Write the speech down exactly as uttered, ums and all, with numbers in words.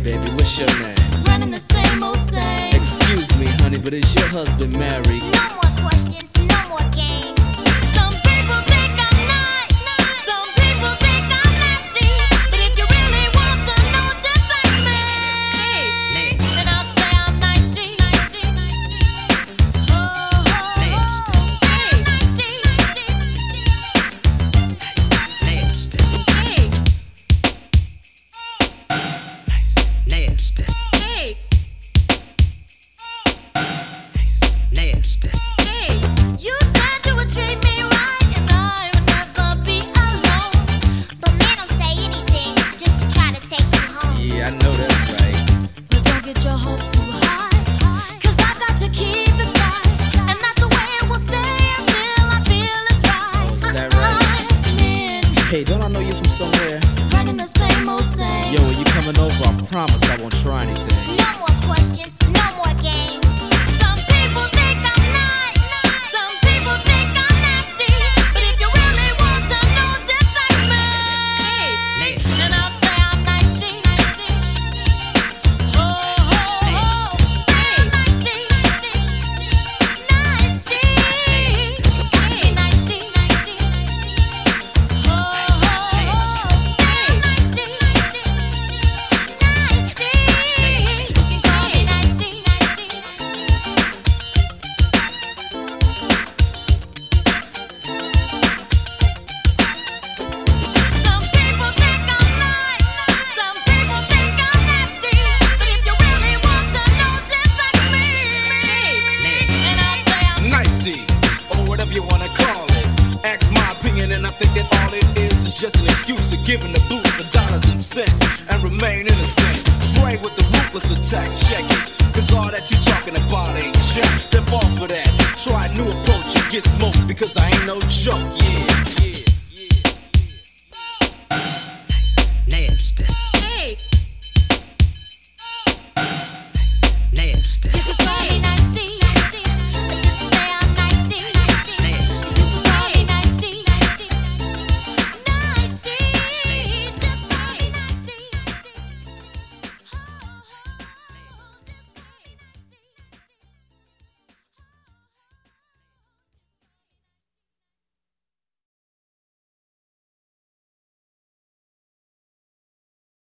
baby, what's your name? Running the same old same. Excuse me, honey, but is your husband married? No more questions, no more games. Some people think I'm nice, some people think I'm nasty. But if you really want to know, just ask me. And I'll say I'm nasty. Oh, oh, oh. Say I'm nasty. Hey. Nasty. Hey. Nasty. Hey. You said you would treat me right and I would never be alone. But man don't say anything just to try to take you home. Yeah, I know that's right. But don't get your hopes too high, 'cause I got to keep it tight. And that's the way it will stay until I feel it's right. Oh, is that right? I'm in, Hey, don't I know you from somewhere? running the same old same. Yo, when you coming over, I promise I won't try anything. No more questions, no more games. Some people think I'm nice, some people think I'm nasty. But if you really want to know, just ask me. And I'll say I'm nasty. Oh, oh, oh. Say nasty. Nasty. It's got to be nasty. Oh, oh, oh. Say nasty. Nasty. You can call me nasty. Some people think I'm nice, some people think I'm nasty. But if you really want to know, just ask me. And I'll say I'm Nicety, or whatever you wanna call it. Ask my opinion, and I think that all it is is just an excuse of giving the boost for dollars and cents and remain innocent. Dre with the ruthless attack, check it. Cause all that you talking about ain't jack. Step off of that. Try a new approach and get smoked because I ain't no joke, yeah. yeah.